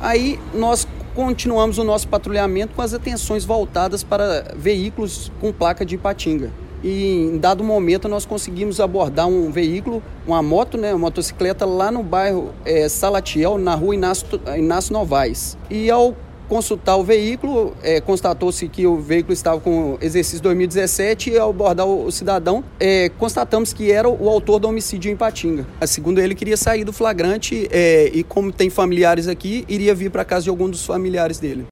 Aí nós continuamos o nosso patrulhamento com as atenções voltadas para veículos com placa de Ipatinga. E em dado momento nós conseguimos abordar um veículo, uma moto, uma motocicleta lá no bairro Salatiel, na rua Inácio Novaes. E ao consultar o veículo, constatou-se que o veículo estava com exercício 2017 e ao abordar o cidadão, constatamos que era o autor do homicídio em Ipatinga. Segundo ele, queria sair do flagrante e como tem familiares aqui, iria vir para casa de algum dos familiares dele.